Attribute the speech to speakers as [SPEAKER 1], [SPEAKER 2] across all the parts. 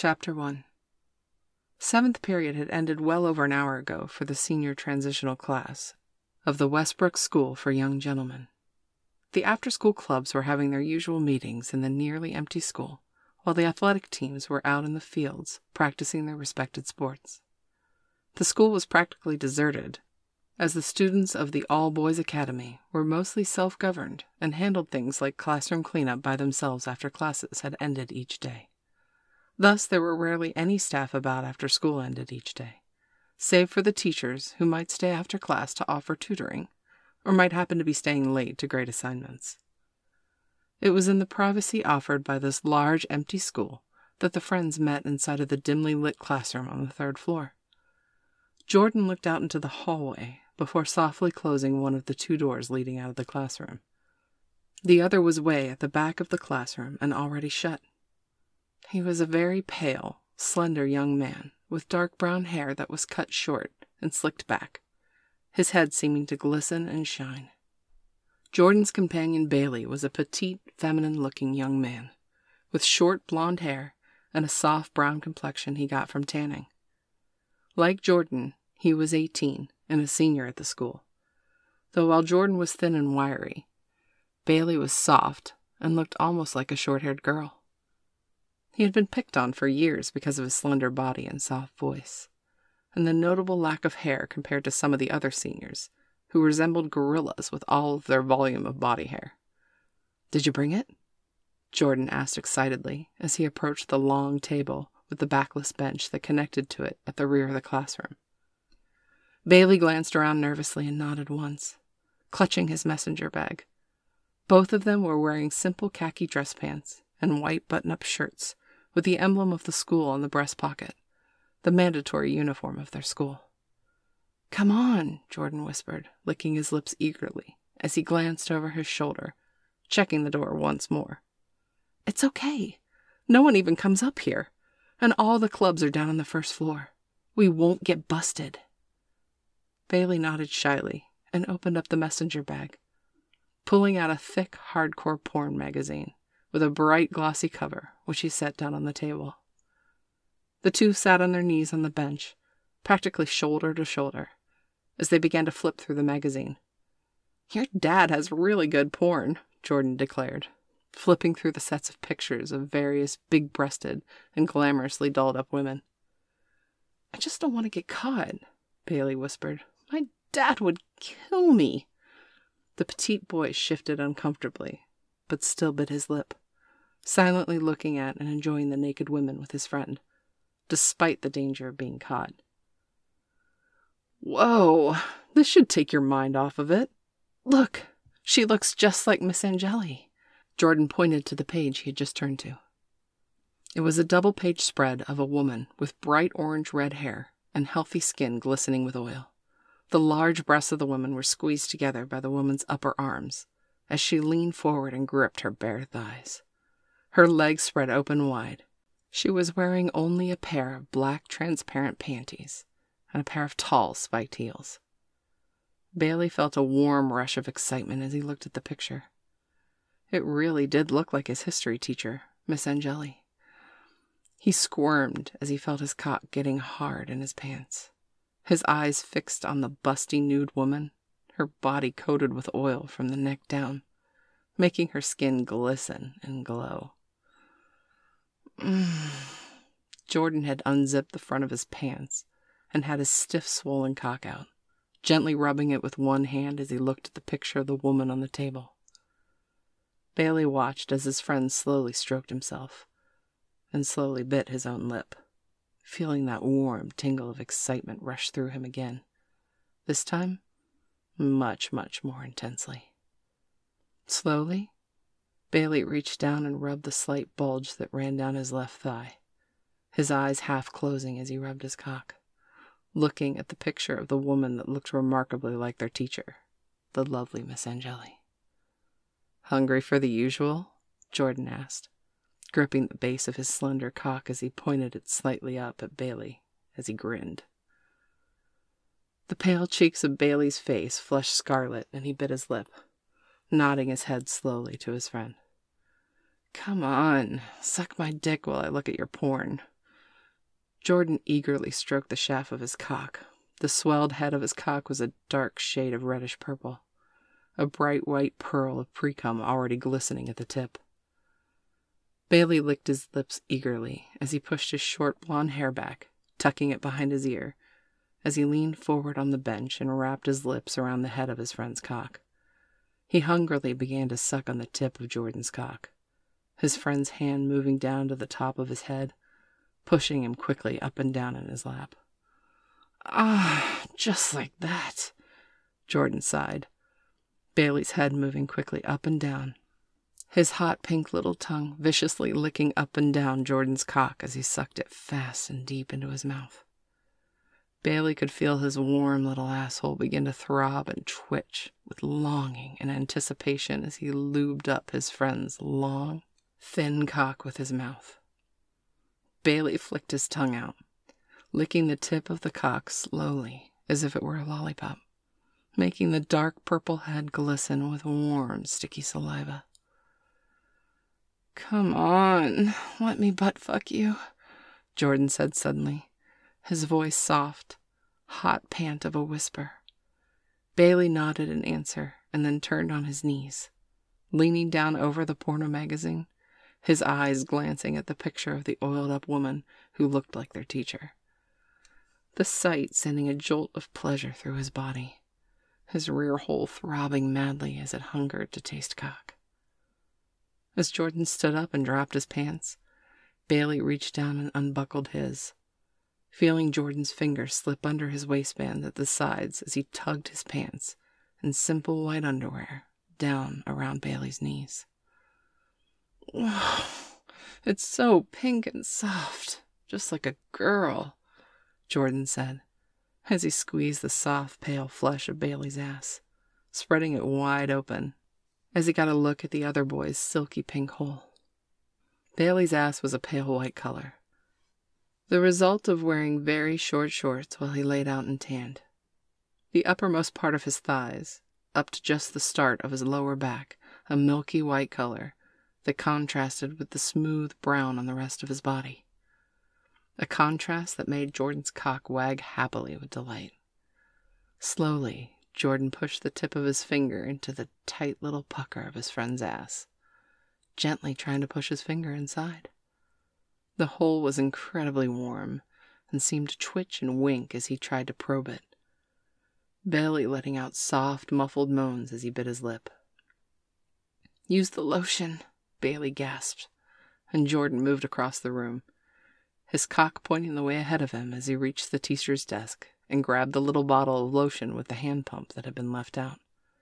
[SPEAKER 1] Chapter 1. Seventh period had ended well over an hour ago for the senior transitional class of the Westbrook School for Young Gentlemen. The after-school clubs were having their usual meetings in the nearly empty school, while the athletic teams were out in the fields practicing their respected sports. The school was practically deserted, as the students of the all-boys academy were mostly self-governed and handled things like classroom cleanup by themselves after classes had ended each day. Thus, there were rarely any staff about after school ended each day, save for the teachers who might stay after class to offer tutoring, or might happen to be staying late to grade assignments. It was in the privacy offered by this large empty school that the friends met inside of the dimly lit classroom on the third floor. Jordan looked out into the hallway before softly closing one of the two doors leading out of the classroom. The other was way at the back of the classroom and already shut. He was a very pale, slender young man with dark brown hair that was cut short and slicked back, his head seeming to glisten and shine. Jordan's companion Bailey was a petite, feminine-looking young man, with short blonde hair and a soft brown complexion he got from tanning. Like Jordan, he was 18 and a senior at the school, though while Jordan was thin and wiry, Bailey was soft and looked almost like a short-haired girl. He had been picked on for years because of his slender body and soft voice, and the notable lack of hair compared to some of the other seniors, who resembled gorillas with all of their volume of body hair. "Did you bring it?" Jordan asked excitedly as he approached the long table with the backless bench that connected to it at the rear of the classroom. Bailey glanced around nervously and nodded once, clutching his messenger bag. Both of them were wearing simple khaki dress pants and white button-up shirts with the emblem of the school on the breast pocket, the mandatory uniform of their school. "Come on," Jordan whispered, licking his lips eagerly as he glanced over his shoulder, checking the door once more. "It's okay. No one even comes up here, and all the clubs are down on the first floor. We won't get busted." Bailey nodded shyly and opened up the messenger bag, pulling out a thick, hardcore porn magazine with a bright, glossy cover, which he set down on the table. The two sat on their knees on the bench, practically shoulder to shoulder, as they began to flip through the magazine. "Your dad has really good porn," Jordan declared, flipping through the sets of pictures of various big-breasted and glamorously dolled-up women. "I just don't want to get caught," Bailey whispered. "My dad would kill me." The petite boy shifted uncomfortably, but still bit his lip, silently looking at and enjoying the naked women with his friend, despite the danger of being caught. "Whoa, this should take your mind off of it. Look, she looks just like Miss Angeli." Jordan pointed to the page he had just turned to. It was a double-page spread of a woman with bright orange-red hair and healthy skin glistening with oil. The large breasts of the woman were squeezed together by the woman's upper arms as she leaned forward and gripped her bare thighs. Her legs spread open wide. She was wearing only a pair of black transparent panties and a pair of tall spiked heels. Bailey felt a warm rush of excitement as he looked at the picture. It really did look like his history teacher, Miss Angeli. He squirmed as he felt his cock getting hard in his pants, his eyes fixed on the busty nude woman, her body coated with oil from the neck down, making her skin glisten and glow. Jordan had unzipped the front of his pants and had his stiff, swollen cock out, gently rubbing it with one hand as he looked at the picture of the woman on the table. Bailey watched as his friend slowly stroked himself and slowly bit his own lip, feeling that warm tingle of excitement rush through him again, this time much, much more intensely. Slowly, Bailey reached down and rubbed the slight bulge that ran down his left thigh, his eyes half closing as he rubbed his cock, looking at the picture of the woman that looked remarkably like their teacher, the lovely Miss Angeli. "Hungry for the usual?" Jordan asked, gripping the base of his slender cock as he pointed it slightly up at Bailey as he grinned. The pale cheeks of Bailey's face flushed scarlet and he bit his lip, nodding his head slowly to his friend. "Come on, suck my dick while I look at your porn." Jordan eagerly stroked the shaft of his cock. The swelled head of his cock was a dark shade of reddish purple, a bright white pearl of precum already glistening at the tip. Bailey licked his lips eagerly as he pushed his short blonde hair back, tucking it behind his ear, as he leaned forward on the bench and wrapped his lips around the head of his friend's cock. He hungrily began to suck on the tip of Jordan's cock, his friend's hand moving down to the top of his head, pushing him quickly up and down in his lap. "Ah, just like that," Jordan sighed, Bailey's head moving quickly up and down, his hot pink little tongue viciously licking up and down Jordan's cock as he sucked it fast and deep into his mouth. Bailey could feel his warm little asshole begin to throb and twitch with longing and anticipation as he lubed up his friend's long, thin cock with his mouth. Bailey flicked his tongue out, licking the tip of the cock slowly as if it were a lollipop, making the dark purple head glisten with warm, sticky saliva. "Come on, let me butt fuck you," Jordan said suddenly, his voice soft, hot pant of a whisper. Bailey nodded in answer and then turned on his knees, leaning down over the porno magazine, his eyes glancing at the picture of the oiled-up woman who looked like their teacher. The sight sending a jolt of pleasure through his body, his rear hole throbbing madly as it hungered to taste cock. As Jordan stood up and dropped his pants, Bailey reached down and unbuckled his, feeling Jordan's fingers slip under his waistband at the sides as he tugged his pants in simple white underwear down around Bailey's knees. "Wow, it's so pink and soft, just like a girl," Jordan said, as he squeezed the soft, pale flesh of Bailey's ass, spreading it wide open, as he got a look at the other boy's silky pink hole. Bailey's ass was a pale white color, the result of wearing very short shorts while he laid out and tanned. The uppermost part of his thighs, up to just the start of his lower back, a milky white color that contrasted with the smooth brown on the rest of his body. A contrast that made Jordan's cock wag happily with delight. Slowly, Jordan pushed the tip of his finger into the tight little pucker of his friend's ass, gently trying to push his finger inside. The hole was incredibly warm and seemed to twitch and wink as he tried to probe it, Bailey letting out soft, muffled moans as he bit his lip. "Use the lotion," Bailey gasped, and Jordan moved across the room, his cock pointing the way ahead of him as he reached the teacher's desk and grabbed the little bottle of lotion with the hand pump that had been left out.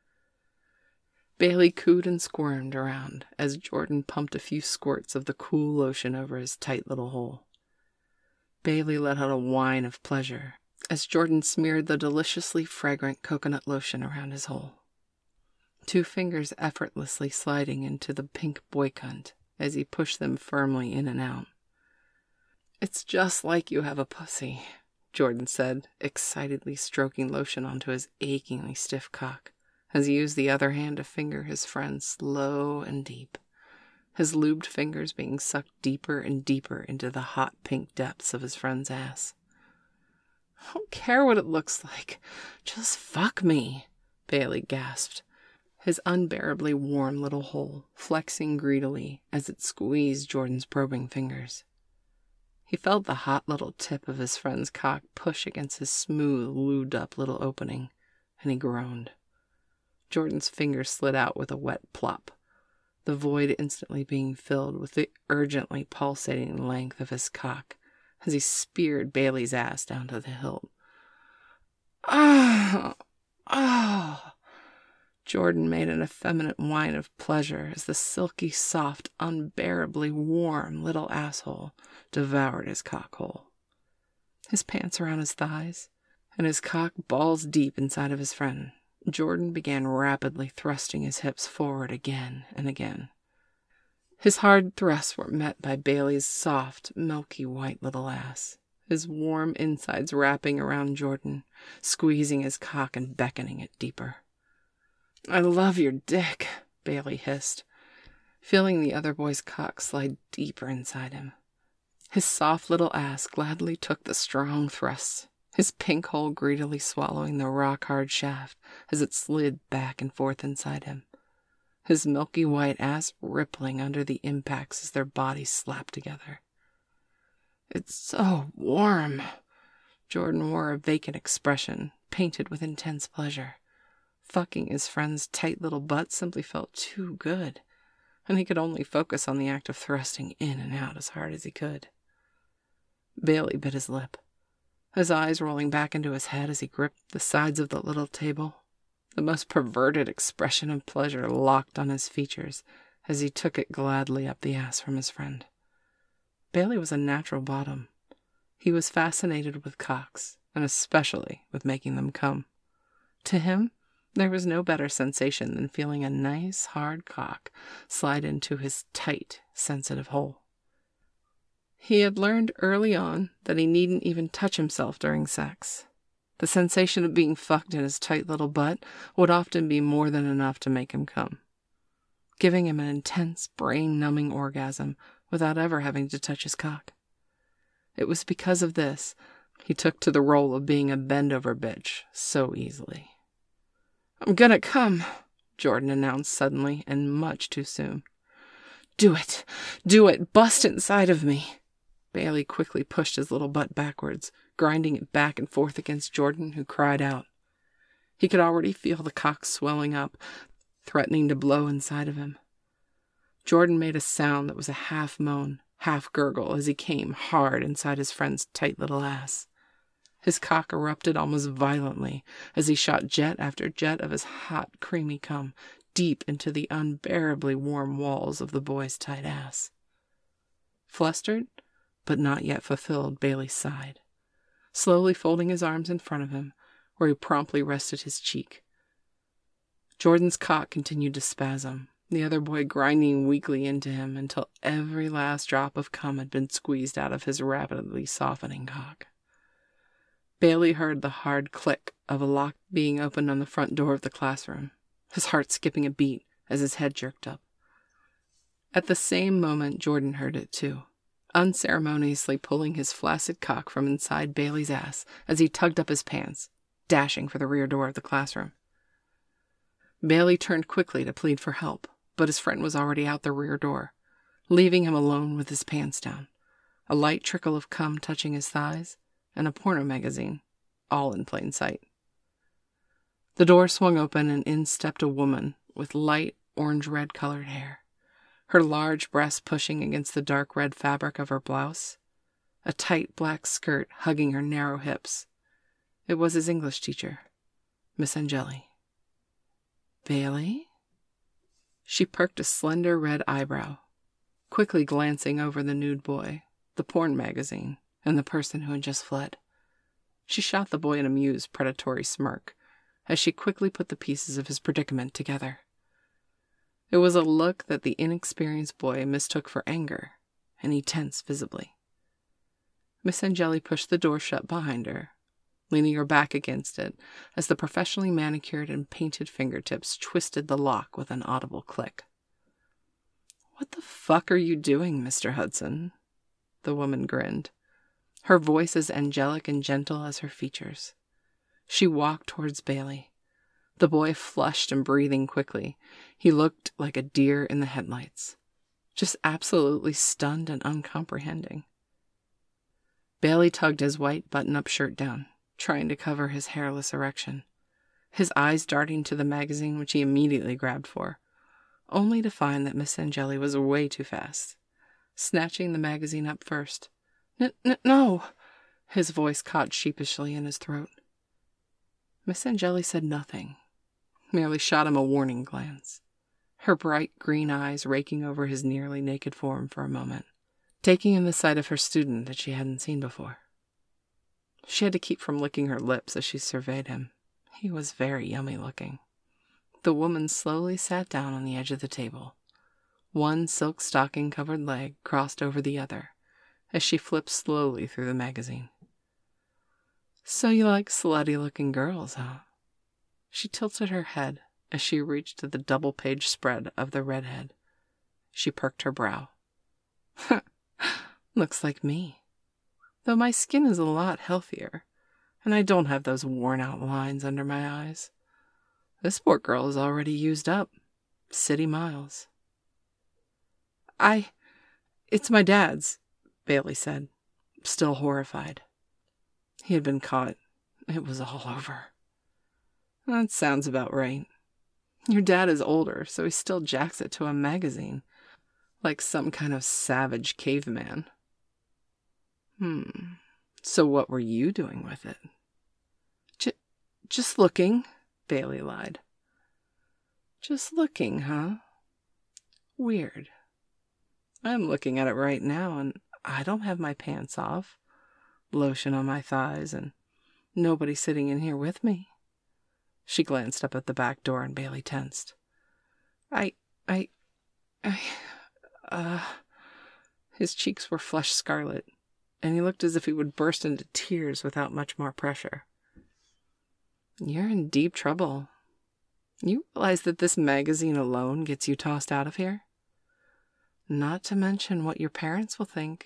[SPEAKER 1] Bailey cooed and squirmed around as Jordan pumped a few squirts of the cool lotion over his tight little hole. Bailey let out a whine of pleasure as Jordan smeared the deliciously fragrant coconut lotion around his hole, 2 fingers effortlessly sliding into the pink boy cunt as he pushed them firmly in and out. "It's just like you have a pussy," Jordan said, excitedly stroking lotion onto his achingly stiff cock, as he used the other hand to finger his friend slow and deep, his lubed fingers being sucked deeper and deeper into the hot pink depths of his friend's ass. "I don't care what it looks like. Just fuck me," Bailey gasped, his unbearably warm little hole flexing greedily as it squeezed Jordan's probing fingers. He felt the hot little tip of his friend's cock push against his smooth, lubed-up little opening, and he groaned. Jordan's fingers slid out with a wet plop, the void instantly being filled with the urgently pulsating length of his cock as he speared Bailey's ass down to the hilt. "Ah! Ah!" Jordan made an effeminate whine of pleasure as the silky, soft, unbearably warm little asshole devoured his cockhole. His pants around his thighs, and his cock balls deep inside of his friend, Jordan began rapidly thrusting his hips forward again and again. His hard thrusts were met by Bailey's soft, milky white little ass, his warm insides wrapping around Jordan, squeezing his cock and beckoning it deeper. "I love your dick," Bailey hissed, feeling the other boy's cock slide deeper inside him. His soft little ass gladly took the strong thrusts, his pink hole greedily swallowing the rock-hard shaft as it slid back and forth inside him, his milky white ass rippling under the impacts as their bodies slapped together. "It's so warm." Jordan wore a vacant expression, painted with intense pleasure. Fucking his friend's tight little butt simply felt too good, and he could only focus on the act of thrusting in and out as hard as he could. Bailey bit his lip, his eyes rolling back into his head as he gripped the sides of the little table. The most perverted expression of pleasure locked on his features as he took it gladly up the ass from his friend. Bailey was a natural bottom. He was fascinated with cocks, and especially with making them come. To him, there was no better sensation than feeling a nice, hard cock slide into his tight, sensitive hole. He had learned early on that he needn't even touch himself during sex. The sensation of being fucked in his tight little butt would often be more than enough to make him come, giving him an intense, brain-numbing orgasm without ever having to touch his cock. It was because of this he took to the role of being a bend-over bitch so easily. "I'm gonna come," Jordan announced suddenly and much too soon. Do it! Do it! Bust inside of me!" Bailey quickly pushed his little butt backwards, grinding it back and forth against Jordan, who cried out. He could already feel the cock swelling up, threatening to blow inside of him. Jordan made a sound that was a half moan, half gurgle as he came hard inside his friend's tight little ass. His cock erupted almost violently as he shot jet after jet of his hot, creamy cum deep into the unbearably warm walls of the boy's tight ass. Flustered, but not yet fulfilled, Bailey sighed, slowly folding his arms in front of him, where he promptly rested his cheek. Jordan's cock continued to spasm, the other boy grinding weakly into him until every last drop of cum had been squeezed out of his rapidly softening cock. Bailey heard the hard click of a lock being opened on the front door of the classroom, his heart skipping a beat as his head jerked up. At the same moment, Jordan heard it too, unceremoniously pulling his flaccid cock from inside Bailey's ass as he tugged up his pants, dashing for the rear door of the classroom. Bailey turned quickly to plead for help, but his friend was already out the rear door, leaving him alone with his pants down, a light trickle of cum touching his thighs, and a porno magazine, all in plain sight. The door swung open and in stepped a woman with light orange-red colored hair, her large breasts pushing against the dark red fabric of her blouse, a tight black skirt hugging her narrow hips. It was his English teacher, Miss Angeli. "Bailey?" She perked a slender red eyebrow, quickly glancing over the nude boy, the porn magazine, and the person who had just fled. She shot the boy an amused, predatory smirk as she quickly put the pieces of his predicament together. It was a look that the inexperienced boy mistook for anger, and he tensed visibly. Miss Angeli pushed the door shut behind her, leaning her back against it as the professionally manicured and painted fingertips twisted the lock with an audible click. "What the fuck are you doing, Mr. Hudson?" The woman grinned, her voice as angelic and gentle as her features. She walked towards Bailey. The boy flushed and breathing quickly. He looked like a deer in the headlights, just absolutely stunned and uncomprehending. Bailey tugged his white button-up shirt down, trying to cover his hairless erection, his eyes darting to the magazine which he immediately grabbed for, only to find that Miss Angeli was way too fast, snatching the magazine up first. No! His voice caught sheepishly in his throat. Miss Angeli said nothing, merely shot him a warning glance, her bright green eyes raking over his nearly naked form for a moment, taking in the sight of her student that she hadn't seen before. She had to keep from licking her lips as she surveyed him. He was very yummy looking. The woman slowly sat down on the edge of the table, one silk stocking-covered leg crossed over the other, as she flipped slowly through the magazine. "So you like slutty-looking girls, huh?" She tilted her head as she reached to the double-page spread of the redhead. She perked her brow. Looks like me. Though my skin is a lot healthier, and I don't have those worn-out lines under my eyes. This poor girl is already used up. City miles. It's my dad's, Bailey said, still horrified. He had been caught. It was all over. That sounds about right. Your dad is older, so he still jacks it to a magazine, like some kind of savage caveman. So what were you doing with it? Just looking, Bailey lied. Just looking, huh? Weird. I'm looking at it right now, and I don't have my pants off, lotion on my thighs, and nobody sitting in here with me. She glanced up at the back door, and Bailey tensed. His cheeks were flushed scarlet, and he looked as if he would burst into tears without much more pressure. You're in deep trouble. You realize that this magazine alone gets you tossed out of here? Not to mention what your parents will think.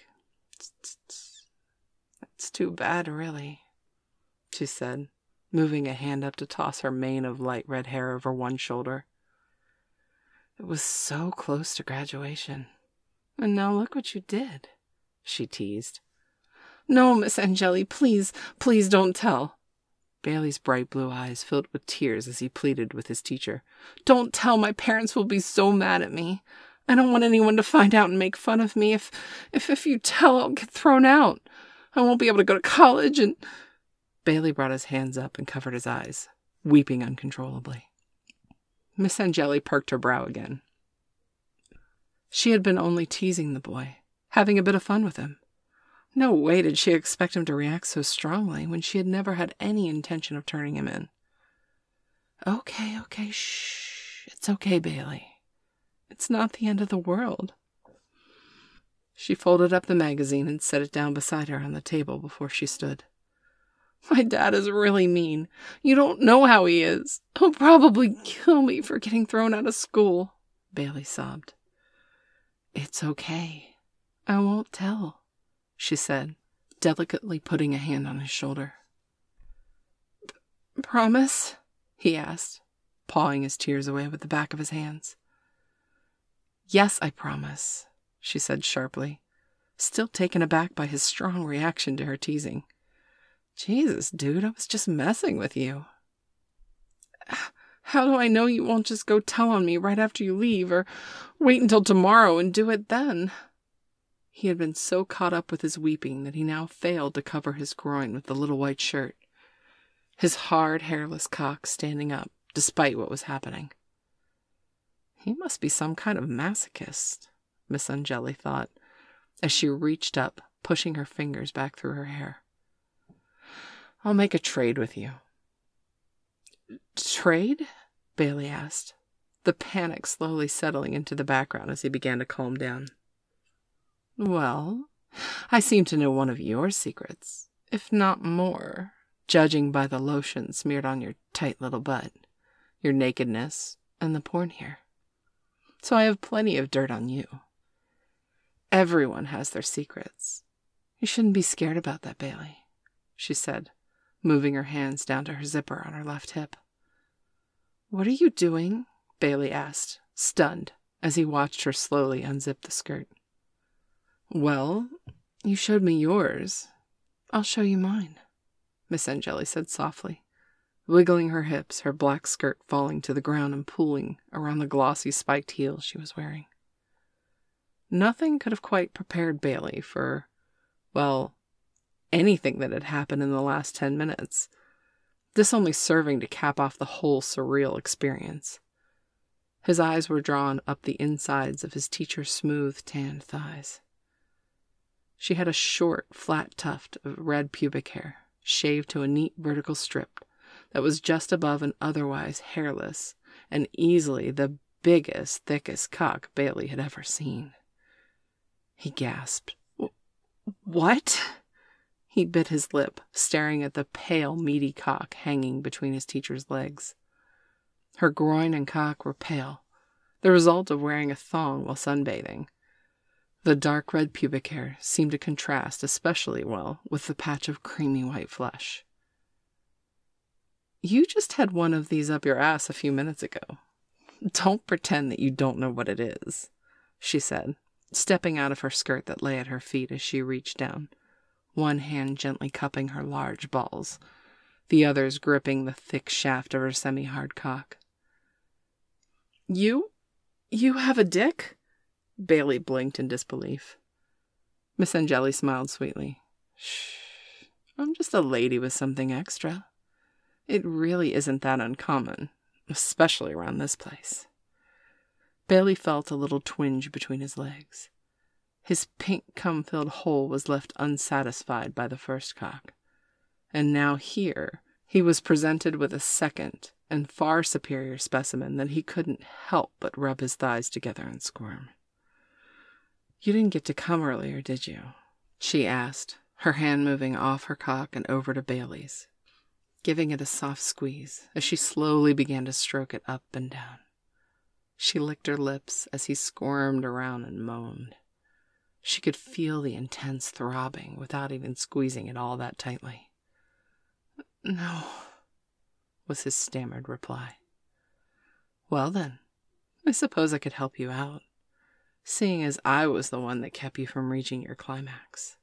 [SPEAKER 1] It's too bad, really, she said, moving a hand up to toss her mane of light red hair over one shoulder. It was so close to graduation. And now look what you did, she teased. No, Miss Angeli, please don't tell. Bailey's bright blue eyes filled with tears as he pleaded with his teacher. Don't tell, my parents will be so mad at me. I don't want anyone to find out and make fun of me. If you tell, I'll get thrown out. I won't be able to go to college and... Bailey brought his hands up and covered his eyes, weeping uncontrollably. Miss Angeli perked her brow again. She had been only teasing the boy, having a bit of fun with him. No way did she expect him to react so strongly when she had never had any intention of turning him in. Okay, shh. It's okay, Bailey. It's not the end of the world. She folded up the magazine and set it down beside her on the table before she stood. My dad is really mean. You don't know how he is. He'll probably kill me for getting thrown out of school, Bailey sobbed. It's okay. I won't tell, she said, delicately putting a hand on his shoulder. Promise? He asked, pawing his tears away with the back of his hands. Yes, I promise, she said sharply, still taken aback by his strong reaction to her teasing. Jesus, dude, I was just messing with you. How do I know you won't just go tell on me right after you leave, or wait until tomorrow and do it then? He had been so caught up with his weeping that he now failed to cover his groin with the little white shirt, his hard, hairless cock standing up, despite what was happening. He must be some kind of masochist, Miss Angeli thought, as she reached up, pushing her fingers back through her hair. I'll make a trade with you. Trade? Bailey asked, the panic slowly settling into the background as he began to calm down. Well, I seem to know one of your secrets, if not more, judging by the lotion smeared on your tight little butt, your nakedness, and the porn here. So I have plenty of dirt on you. Everyone has their secrets. You shouldn't be scared about that, Bailey, she said, moving her hands down to her zipper on her left hip. What are you doing? Bailey asked, stunned, as he watched her slowly unzip the skirt. Well, you showed me yours. I'll show you mine, Miss Angeli said softly, wiggling her hips, her black skirt falling to the ground and pooling around the glossy spiked heels she was wearing. Nothing could have quite prepared Bailey for, well, anything that had happened in the last 10 minutes, this only serving to cap off the whole surreal experience. His eyes were drawn up the insides of his teacher's smooth, tanned thighs. She had a short, flat tuft of red pubic hair, shaved to a neat vertical strip that was just above an otherwise hairless and easily the biggest, thickest cock Bailey had ever seen. He gasped. What? He bit his lip, staring at the pale, meaty cock hanging between his teacher's legs. Her groin and cock were pale, the result of wearing a thong while sunbathing. The dark red pubic hair seemed to contrast especially well with the patch of creamy white flesh. "You just had one of these up your ass a few minutes ago. Don't pretend that you don't know what it is," she said, stepping out of her skirt that lay at her feet as she reached down, one hand gently cupping her large balls, the others gripping the thick shaft of her semi-hard cock. You have a dick?" Bailey blinked in disbelief. Miss Angeli smiled sweetly. "Shh, I'm just a lady with something extra. It really isn't that uncommon, especially around this place." Bailey felt a little twinge between his legs. His pink cum-filled hole was left unsatisfied by the first cock, and now here he was presented with a second and far superior specimen that he couldn't help but rub his thighs together and squirm. "You didn't get to come earlier, did you?" she asked, her hand moving off her cock and over to Bailey's, giving it a soft squeeze as she slowly began to stroke it up and down. She licked her lips as he squirmed around and moaned. She could feel the intense throbbing without even squeezing it all that tightly. "No," was his stammered reply. "Well then, I suppose I could help you out, seeing as I was the one that kept you from reaching your climax."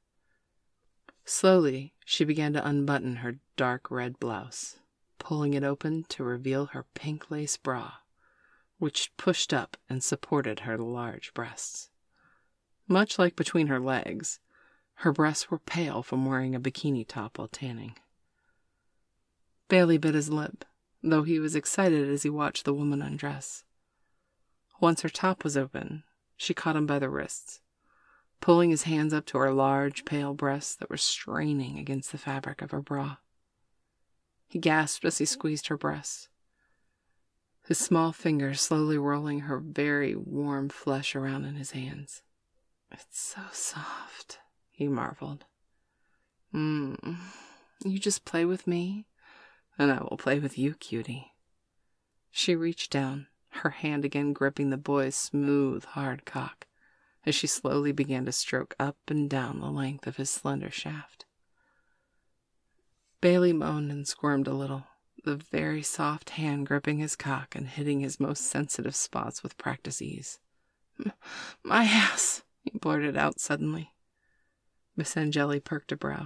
[SPEAKER 1] Slowly, she began to unbutton her dark red blouse, pulling it open to reveal her pink lace bra, which pushed up and supported her large breasts. Much like between her legs, her breasts were pale from wearing a bikini top while tanning. Bailey bit his lip, though he was excited as he watched the woman undress. Once her top was open, she caught him by the wrists, pulling his hands up to her large, pale breasts that were straining against the fabric of her bra. He gasped as he squeezed her breasts, his small fingers slowly rolling her very warm flesh around in his hands. "It's so soft," he marveled. You just play with me, and I will play with you, cutie." She reached down, her hand again gripping the boy's smooth, hard cock, as she slowly began to stroke up and down the length of his slender shaft. Bailey moaned and squirmed a little, the very soft hand gripping his cock and hitting his most sensitive spots with practice ease. "My ass," he blurted out suddenly. Miss Angeli perked a brow.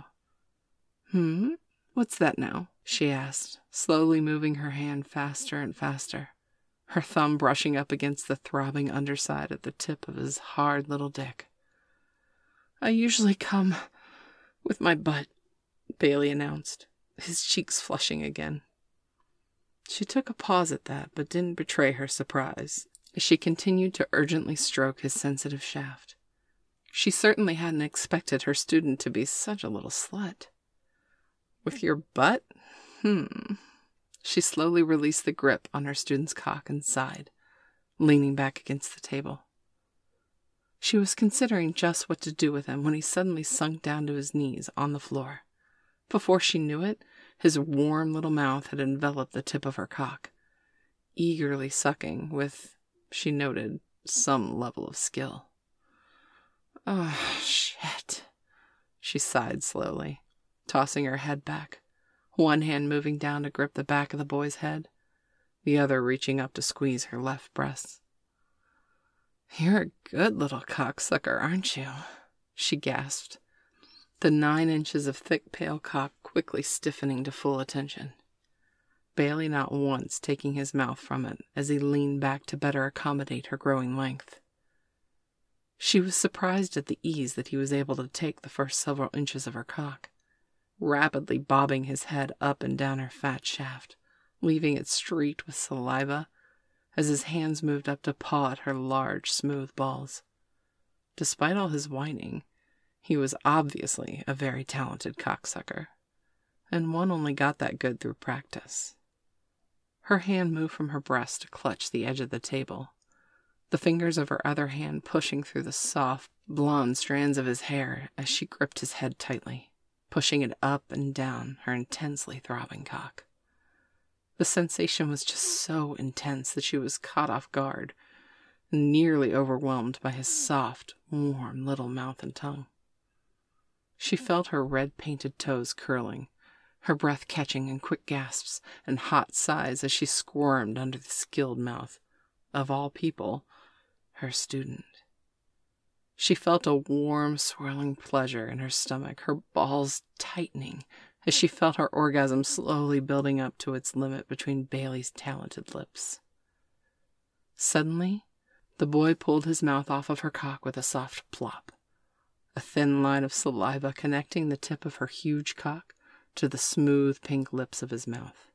[SPEAKER 1] What's that now?" she asked, slowly moving her hand faster and faster, her thumb brushing up against the throbbing underside at the tip of his hard little dick. "I usually come with my butt," Bailey announced, his cheeks flushing again. She took a pause at that, but didn't betray her surprise, as she continued to urgently stroke his sensitive shaft. She certainly hadn't expected her student to be such a little slut. "With your butt? She slowly released the grip on her student's cock and sighed, leaning back against the table. She was considering just what to do with him when he suddenly sunk down to his knees on the floor. Before she knew it, his warm little mouth had enveloped the tip of her cock, eagerly sucking with, she noted, some level of skill. "Oh, shit," she sighed slowly, tossing her head back, one hand moving down to grip the back of the boy's head, the other reaching up to squeeze her left breast. "You're a good little cocksucker, aren't you?" she gasped, the 9 inches of thick pale cock quickly stiffening to full attention. Bailey not once taking his mouth from it as he leaned back to better accommodate her growing length. She was surprised at the ease that he was able to take the first several inches of her cock, rapidly bobbing his head up and down her fat shaft, leaving it streaked with saliva as his hands moved up to paw at her large, smooth balls. Despite all his whining, he was obviously a very talented cocksucker, and one only got that good through practice. Her hand moved from her breast to clutch the edge of the table, the fingers of her other hand pushing through the soft, blonde strands of his hair as she gripped his head tightly, pushing it up and down her intensely throbbing cock. The sensation was just so intense that she was caught off guard, nearly overwhelmed by his soft, warm little mouth and tongue. She felt her red-painted toes curling, her breath catching in quick gasps and hot sighs as she squirmed under the skilled mouth of all people, her student. She felt a warm, swirling pleasure in her stomach, her balls tightening as she felt her orgasm slowly building up to its limit between Bailey's talented lips. Suddenly, the boy pulled his mouth off of her cock with a soft plop, a thin line of saliva connecting the tip of her huge cock to the smooth pink lips of his mouth.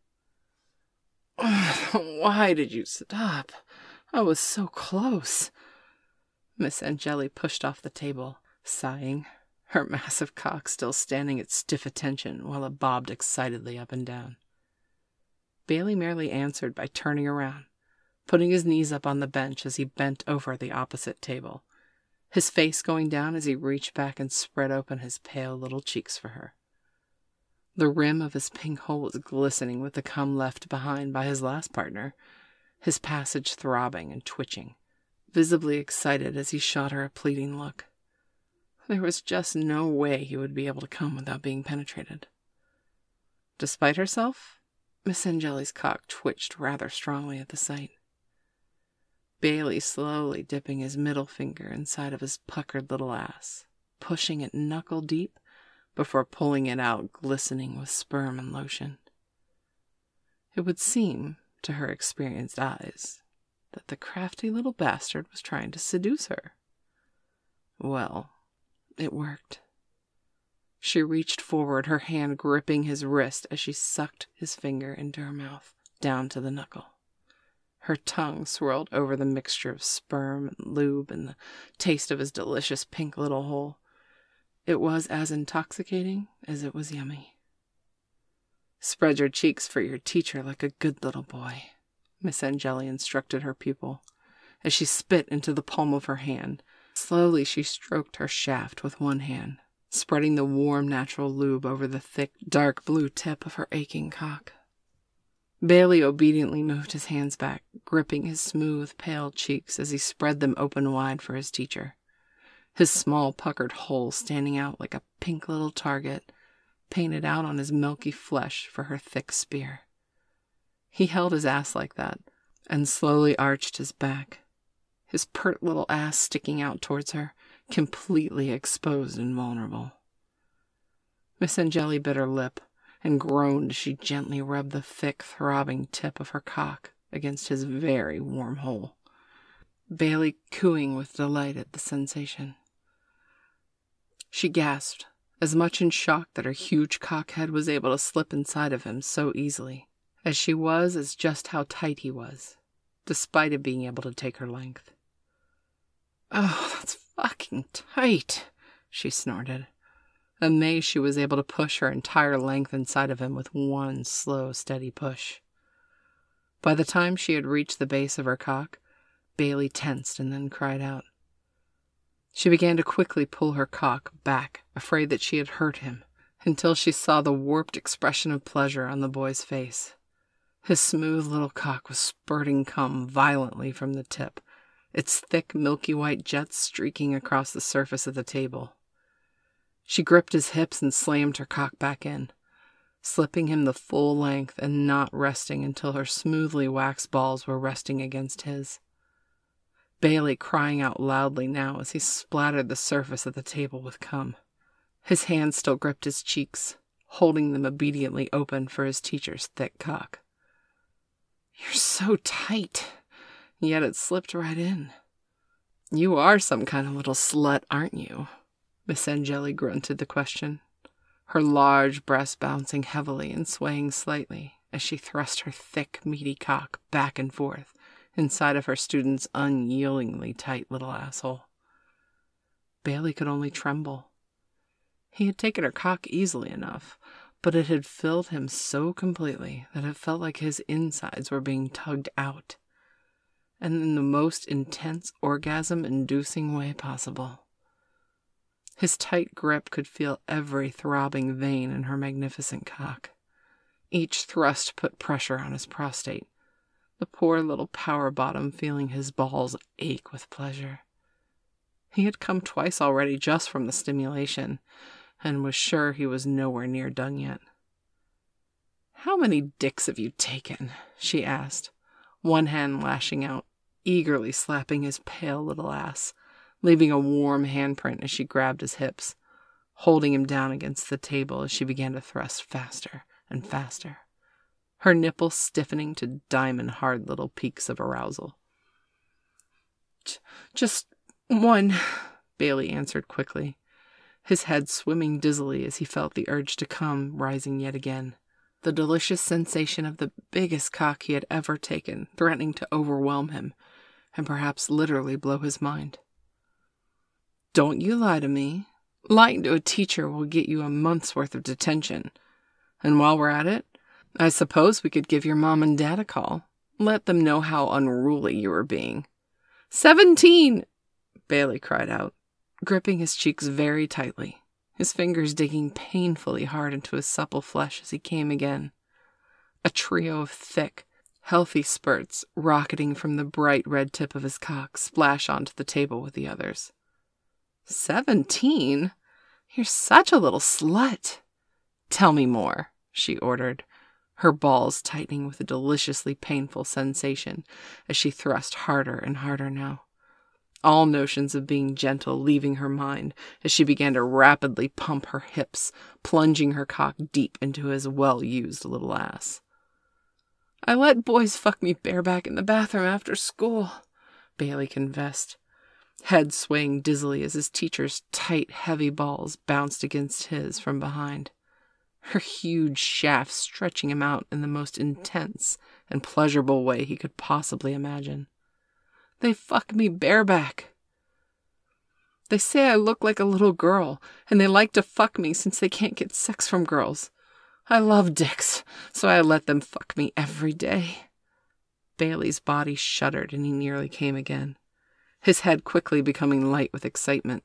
[SPEAKER 1] "Why did you stop? I was so close." Miss Angeli pushed off the table, sighing, her massive cock still standing at stiff attention while it bobbed excitedly up and down. Bailey merely answered by turning around, putting his knees up on the bench as he bent over the opposite table, his face going down as he reached back and spread open his pale little cheeks for her. The rim of his pink hole was glistening with the cum left behind by his last partner, his passage throbbing and twitching, visibly excited as he shot her a pleading look. There was just no way he would be able to come without being penetrated. Despite herself, Miss Angeli's cock twitched rather strongly at the sight. Bailey slowly dipping his middle finger inside of his puckered little ass, pushing it knuckle deep before pulling it out glistening with sperm and lotion. It would seem, to her experienced eyes, that the crafty little bastard was trying to seduce her. Well, it worked. She reached forward, her hand gripping his wrist as she sucked his finger into her mouth, down to the knuckle. Her tongue swirled over the mixture of sperm and lube and the taste of his delicious pink little hole. It was as intoxicating as it was yummy. "Spread your cheeks for your teacher like a good little boy," Miss Angeli instructed her pupil, as she spit into the palm of her hand. Slowly she stroked her shaft with one hand, spreading the warm natural lube over the thick, dark blue tip of her aching cock. Bailey obediently moved his hands back, gripping his smooth, pale cheeks as he spread them open wide for his teacher, his small puckered hole standing out like a pink little target, painted out on his milky flesh for her thick spear. He held his ass like that, and slowly arched his back, his pert little ass sticking out towards her, completely exposed and vulnerable. Miss Angeli bit her lip and groaned as she gently rubbed the thick, throbbing tip of her cock against his very warm hole, Bailey cooing with delight at the sensation. She gasped, as much in shock that her huge cockhead was able to slip inside of him so easily, as she was as just how tight he was, despite it being able to take her length. "Oh, that's fucking tight," she snorted, amazed she was able to push her entire length inside of him with one slow, steady push. By the time she had reached the base of her cock, Bailey tensed and then cried out. She began to quickly pull her cock back, afraid that she had hurt him, until she saw the warped expression of pleasure on the boy's face. His smooth little cock was spurting cum violently from the tip, its thick milky white jets streaking across the surface of the table. She gripped his hips and slammed her cock back in, slipping him the full length and not resting until her smoothly waxed balls were resting against his. Bailey crying out loudly now as he splattered the surface of the table with cum. His hand still gripped his cheeks, holding them obediently open for his teacher's thick cock. "You're so tight," yet it slipped right in. "You are some kind of little slut, aren't you?" Miss Angeli grunted the question, her large breast bouncing heavily and swaying slightly as she thrust her thick, meaty cock back and forth inside of her student's unyieldingly tight little asshole. Bailey could only tremble. He had taken her cock easily enough, but it had filled him so completely that it felt like his insides were being tugged out, and in the most intense orgasm-inducing way possible. His tight grip could feel every throbbing vein in her magnificent cock. Each thrust put pressure on his prostate, the poor little power bottom feeling his balls ache with pleasure. He had come twice already just from the stimulation, and was sure he was nowhere near done yet. "How many dicks have you taken?" she asked, one hand lashing out, eagerly slapping his pale little ass, leaving a warm handprint as she grabbed his hips, holding him down against the table as she began to thrust faster and faster, her nipples stiffening to diamond-hard little peaks of arousal. Just one," Bailey answered quickly, his head swimming dizzily as he felt the urge to come rising yet again, the delicious sensation of the biggest cock he had ever taken threatening to overwhelm him and perhaps literally blow his mind. "Don't you lie to me. Lying to a teacher will get you a month's worth of detention. And while we're at it, I suppose we could give your mom and dad a call. Let them know how unruly you were being." 17! Bailey cried out, gripping his cheeks very tightly, his fingers digging painfully hard into his supple flesh as he came again. A trio of thick, healthy spurts rocketing from the bright red tip of his cock splash onto the table with the others. 17? You're such a little slut. Tell me more, she ordered, her balls tightening with a deliciously painful sensation as she thrust harder and harder now. All notions of being gentle leaving her mind as she began to rapidly pump her hips, plunging her cock deep into his well-used little ass. "I let boys fuck me bareback in the bathroom after school," Bailey confessed, head swaying dizzily as his teacher's tight, heavy balls bounced against his from behind, her huge shaft stretching him out in the most intense and pleasurable way he could possibly imagine. "They fuck me bareback. They say I look like a little girl, and they like to fuck me since they can't get sex from girls. I love dicks, so I let them fuck me every day." Bailey's body shuddered and he nearly came again, his head quickly becoming light with excitement.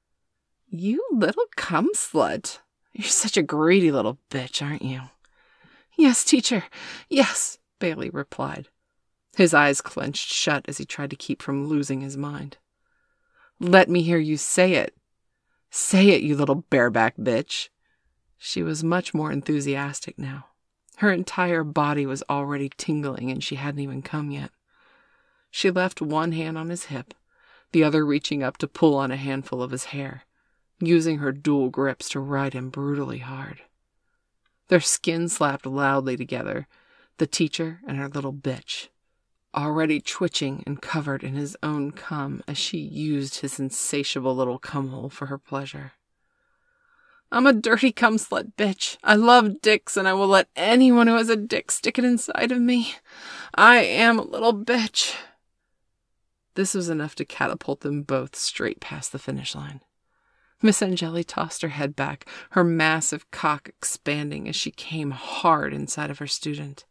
[SPEAKER 1] "You little cum slut. You're such a greedy little bitch, aren't you?" "Yes, teacher, yes," Bailey replied, his eyes clenched shut as he tried to keep from losing his mind. "Let me hear you say it. Say it, you little bareback bitch." She was much more enthusiastic now. Her entire body was already tingling and she hadn't even come yet. She left one hand on his hip, the other reaching up to pull on a handful of his hair, using her dual grips to ride him brutally hard. Their skin slapped loudly together, the teacher and her little bitch, already twitching and covered in his own cum as she used his insatiable little cumhole for her pleasure. "I'm a dirty cum slut bitch. I love dicks and I will let anyone who has a dick stick it inside of me. I am a little bitch." This was enough to catapult them both straight past the finish line. Miss Angeli tossed her head back, her massive cock expanding as she came hard inside of her student.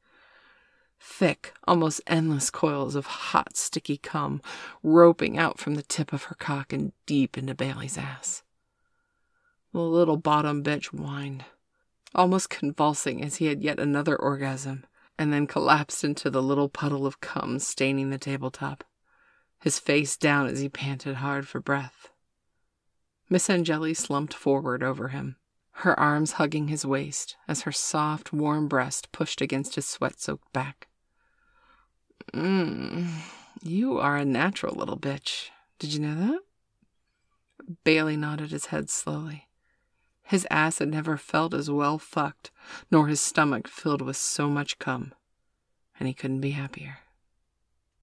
[SPEAKER 1] Thick, almost endless coils of hot, sticky cum roping out from the tip of her cock and deep into Bailey's ass. The little bottom bitch whined, almost convulsing as he had yet another orgasm, and then collapsed into the little puddle of cum staining the tabletop, his face down as he panted hard for breath. Miss Angeli slumped forward over him, her arms hugging his waist as her soft, warm breast pushed against his sweat-soaked back. You are a natural little bitch. Did you know that?" Bailey nodded his head slowly. His ass had never felt as well fucked, nor his stomach filled with so much cum, and he couldn't be happier.